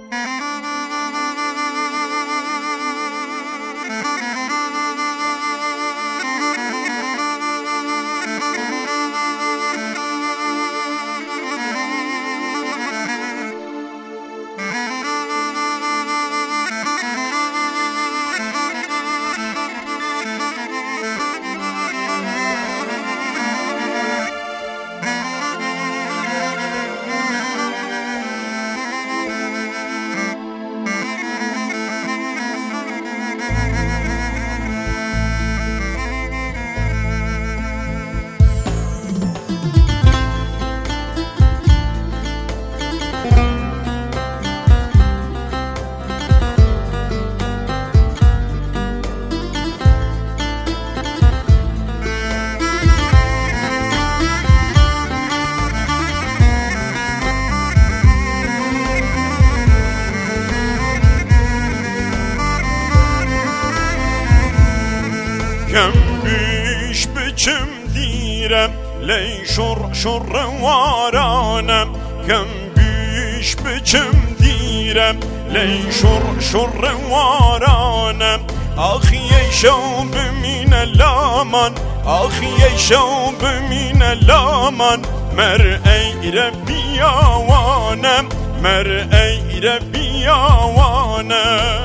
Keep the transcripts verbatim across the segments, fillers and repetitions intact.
کم بیش بچم دیرم لی شر شر وارانم کم بیش بچم دیرم لی شر شر وارانم آخی شو بمین لامان آخی شو بمین لامان مر ای ربی آوانم مر ای ربی آوانم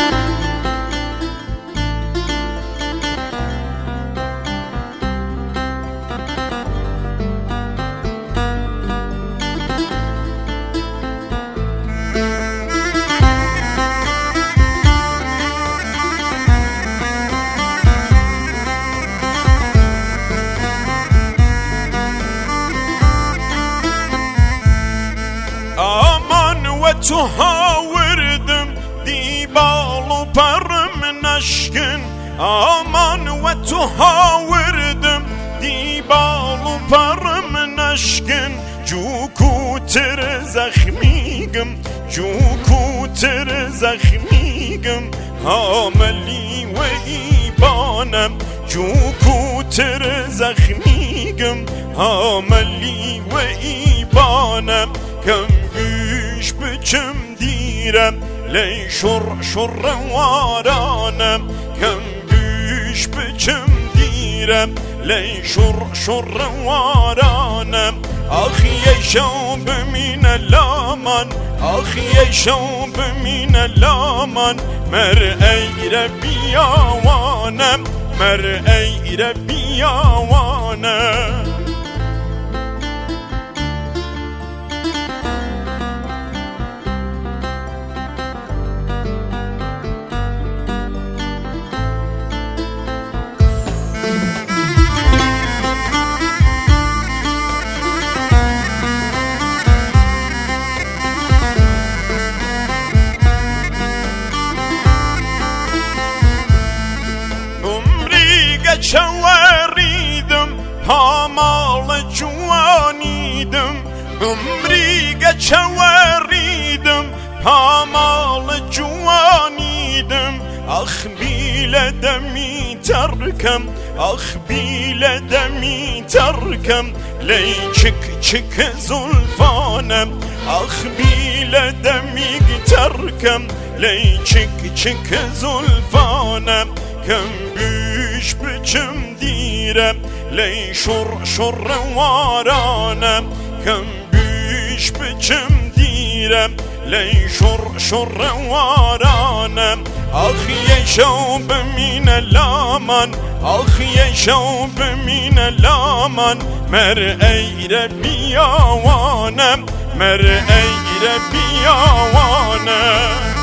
تو هاوردم دی بالو پرم نشکن آمان و تو هاوردم دی بالو پرم نشکن جو کوتر زخمیگم جو کوتر زخمیگم حاملی و ایبانم جو کوتر زخمیگم حاملی و ایبانم کم بیش بچم دیرم لی شر شر وارانم کم بیش بچم دیرم لی شر شر وارانم آخی شو بمین لامان آخی شو بمین لامان مر ای ربی آوانم مر ای ربی آوانم چواریدم پامال جوانیدم عمری چواریدم پامال جوانیدم آخ بیل دمی ترکم آخ بیل دمی ترکم لی چک چک زلفانم آخ بیل دمی ترکم لی چک چک زلفانم کم بیش بچم دیرم لی شر شر وارانم کم بیش بچم دیرم لی شر شر وارانم آخی شو بمین لامان آخی شو بمین لامان مر ای ربی آوانم مر ای ربی آوانم